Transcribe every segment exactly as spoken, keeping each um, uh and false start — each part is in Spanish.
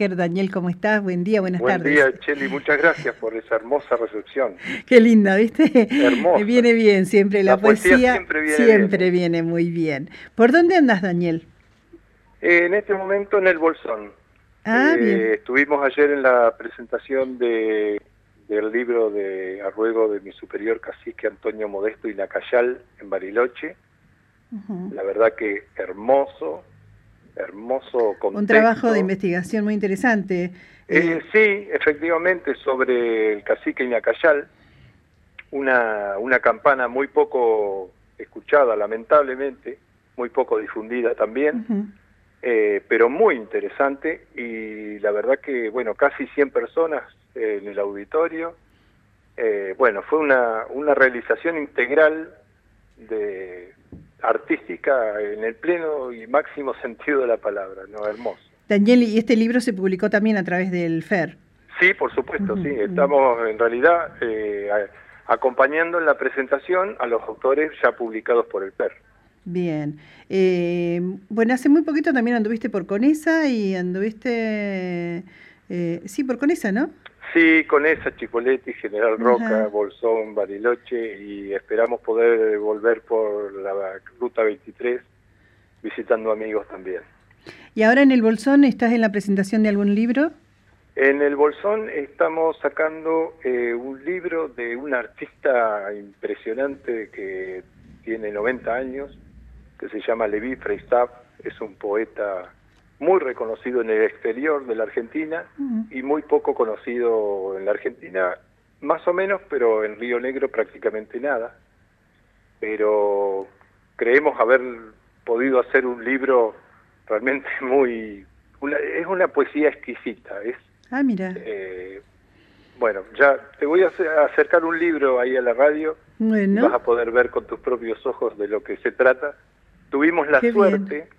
Baker. Daniel, ¿cómo estás? Buen día, buenas Buen tardes. Buen día, Cheli, muchas gracias por esa hermosa recepción. Qué linda, ¿viste? Hermosa. Viene bien siempre, la, la poesía, poesía siempre viene siempre bien, ¿eh? viene muy bien. ¿Por dónde andas, Daniel? Eh, en este momento en el Bolsón. Ah, eh, bien. Estuvimos ayer en la presentación de, del libro de a ruego de mi superior cacique Antonio Modesto y Nacayal en Bariloche. Uh-huh. La verdad que hermoso, hermoso contexto. Un trabajo de investigación muy interesante. Eh, eh, sí, efectivamente, sobre el cacique Nacayal, una, una campana muy poco escuchada, lamentablemente, muy poco difundida también. Uh-huh. Eh, pero muy interesante, y la verdad que, bueno, casi cien personas eh, en el auditorio. Eh, bueno, fue una, una realización integral de artística en el pleno y máximo sentido de la palabra, ¿no? Hermoso. Daniel, ¿y este libro se publicó también a través del F E R? Sí, por supuesto, uh-huh, sí. Estamos en realidad eh, a, acompañando en la presentación a los autores ya publicados por el F E R. Bien. Eh, bueno, hace muy poquito también anduviste por Conesa y anduviste... Eh, sí, por Conesa, ¿no? Sí, Conesa, Chipoleti, General Roca, uh-huh. Bolsón, Bariloche, y esperamos poder volver por la Ruta veintitrés visitando amigos también. ¿Y ahora en el Bolsón estás en la presentación de algún libro? En el Bolsón estamos sacando eh, un libro de un artista impresionante que tiene noventa años, que se llama Levi Freistad. Es un poeta muy reconocido en el exterior de la Argentina uh-huh. y muy poco conocido en la Argentina, más o menos, pero en Río Negro prácticamente nada. Pero creemos haber podido hacer un libro realmente muy... Una, es una poesía exquisita. Es, ah, mira. Eh, bueno, ya te voy a acercar un libro ahí a la radio, bueno. y vas a poder ver con tus propios ojos de lo que se trata. Tuvimos la Qué suerte... bien.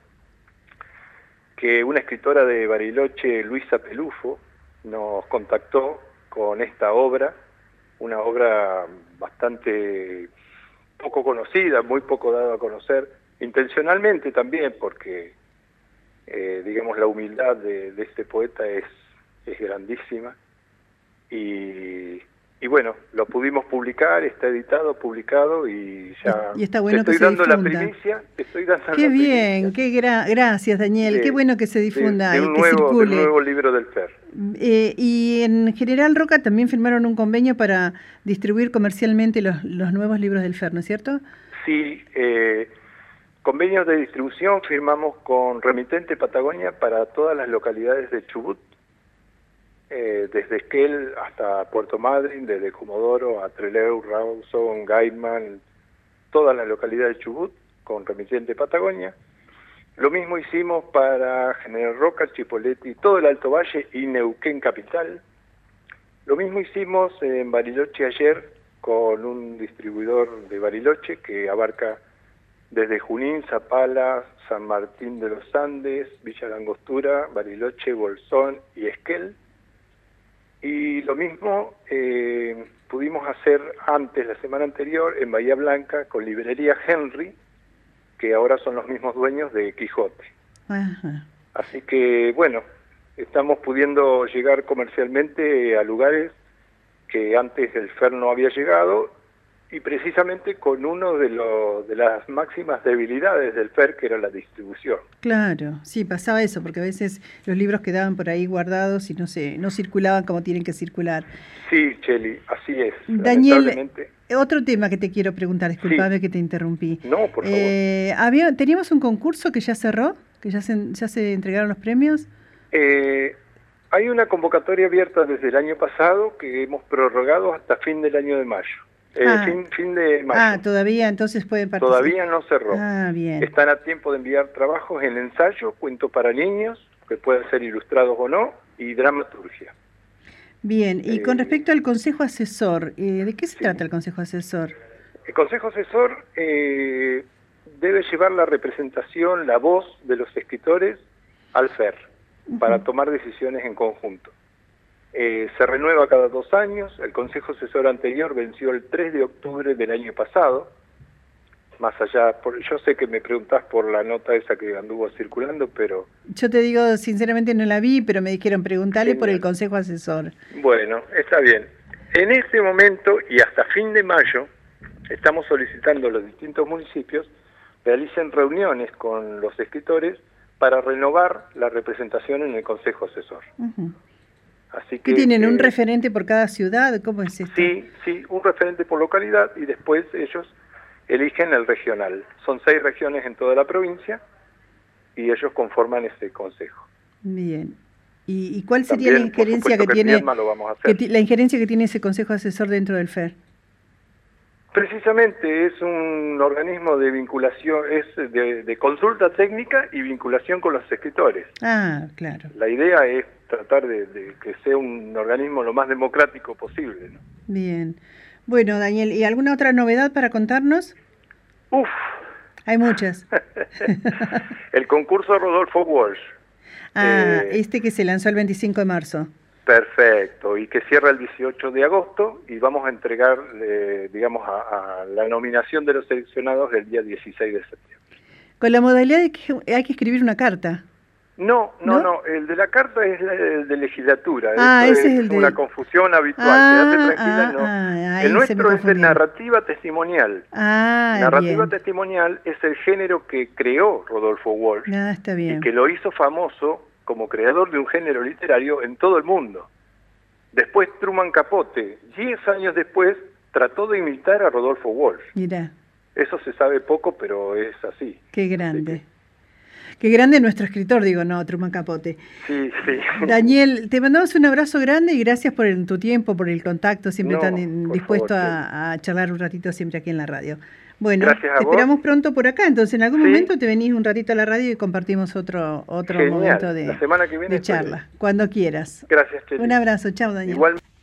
que una escritora de Bariloche, Luisa Pelufo, nos contactó con esta obra, una obra bastante poco conocida, muy poco dada a conocer, intencionalmente también, porque, eh, digamos, la humildad de, de este poeta es, es grandísima, y... Y bueno, lo pudimos publicar, está editado, publicado, y ya y está bueno te estoy que se dando difunda. la primicia, te estoy dando Qué la bien, primicia. qué gra gracias Daniel, De, qué bueno que se difunda de, de y un que nuevo, circule. del nuevo libro del F E R. Eh, y en General Roca también firmaron un convenio para distribuir comercialmente los, los nuevos libros del F E R, ¿no es cierto? Sí, eh, convenios de distribución firmamos con Remitente Patagonia para todas las localidades de Chubut, eh, desde Esquel hasta Puerto Madryn, desde Comodoro a Trelew, Rawson, Gaiman, todas las localidades de Chubut con Remitente Patagonia. Lo mismo hicimos para General Roca, Chipoleti, todo el Alto Valle y Neuquén Capital. Lo mismo hicimos en Bariloche ayer con un distribuidor de Bariloche que abarca desde Junín, Zapala, San Martín de los Andes, Villa Langostura, Bariloche, Bolsón y Esquel. Y lo mismo eh, pudimos hacer antes, la semana anterior, en Bahía Blanca con Librería Henry, que ahora son los mismos dueños de Quijote. Ajá. Así que, bueno, estamos pudiendo llegar comercialmente a lugares que antes el F E R no había llegado, y precisamente con uno de, los de las máximas debilidades del F E R, que era la distribución. Claro, sí, pasaba eso, porque a veces los libros quedaban por ahí guardados y no se, no circulaban como tienen que circular. Sí, Cheli, así es. Daniel, otro tema que te quiero preguntar, disculpame sí. que te interrumpí. No, por favor. Eh, había, ¿Teníamos un concurso que ya cerró? ¿Que ya se, ya se entregaron los premios? Eh, hay una convocatoria abierta desde el año pasado que hemos prorrogado hasta fin del año de mayo. Eh, ah, fin, fin de mayo. Ah, todavía entonces pueden participar. Todavía no cerró. Ah, bien. Están a tiempo de enviar trabajos en ensayo, cuento para niños, que pueden ser ilustrados o no, y dramaturgia. Bien, y eh, con respecto al Consejo Asesor, eh, ¿de qué se sí. trata el Consejo Asesor? El Consejo Asesor eh, debe llevar la representación, la voz de los escritores al F E R, uh-huh. para tomar decisiones en conjunto. Eh, se renueva cada dos años, el Consejo Asesor anterior venció el tres de octubre del año pasado, más allá. Por, yo sé que me preguntás por la nota esa que anduvo circulando, pero... Yo te digo, sinceramente no la vi, pero me dijeron preguntarle Genial. por el consejo asesor. Bueno, está bien. En este momento y hasta fin de mayo, estamos solicitando a los distintos municipios realicen reuniones con los escritores para renovar la representación en el Consejo Asesor. Uh-huh. Así que, ¿Qué tienen? eh, ¿Un referente por cada ciudad? ¿Cómo es esto? Sí, sí, un referente por localidad y después ellos eligen el regional. Son seis regiones en toda la provincia y ellos conforman ese consejo. Bien. ¿Y, y cuál sería También, la injerencia que, que tiene lo vamos a hacer. que la injerencia que tiene ese consejo asesor dentro del F E R? Precisamente es un organismo de vinculación, es de, de consulta técnica y vinculación con los escritores. Ah, claro. La idea es tratar de, de que sea un organismo lo más democrático posible, ¿no? Bien. Bueno, Daniel, ¿y alguna otra novedad para contarnos? Uf. Hay muchas. El concurso Rodolfo Walsh. Ah, eh, este que se lanzó el veinticinco de marzo. Perfecto, y que cierra el dieciocho de agosto y vamos a entregar, eh, digamos, a, a la nominación de los seleccionados el día dieciséis de septiembre. Con la modalidad de que hay que escribir una carta. No, no, no, no, el de la carta es el de legislatura. Ah, Eso ese es, es el de... una confusión habitual, ah, quédate tranquila, ah, no. Ah, el nuestro es de narrativa testimonial. Ah, narrativa bien. testimonial es el género que creó Rodolfo Walsh. Ah, está bien. Y que lo hizo famoso como creador de un género literario en todo el mundo. Después Truman Capote, diez años después, trató de imitar a Rodolfo Walsh. Mira. Eso se sabe poco, pero es así. Qué grande. Qué grande nuestro escritor, digo, no, Truman Capote. Sí, sí. Daniel, te mandamos un abrazo grande y gracias por el, tu tiempo, por el contacto, siempre No, tan dispuesto favor, a, a charlar un ratito siempre aquí en la radio. Bueno, Gracias a te vos. esperamos pronto por acá, entonces en algún Sí. momento te venís un ratito a la radio y compartimos otro otro Genial. momento de, La semana que viene de charla, cuando quieras. Gracias, Cheli. Un abrazo, chao Daniel. Igual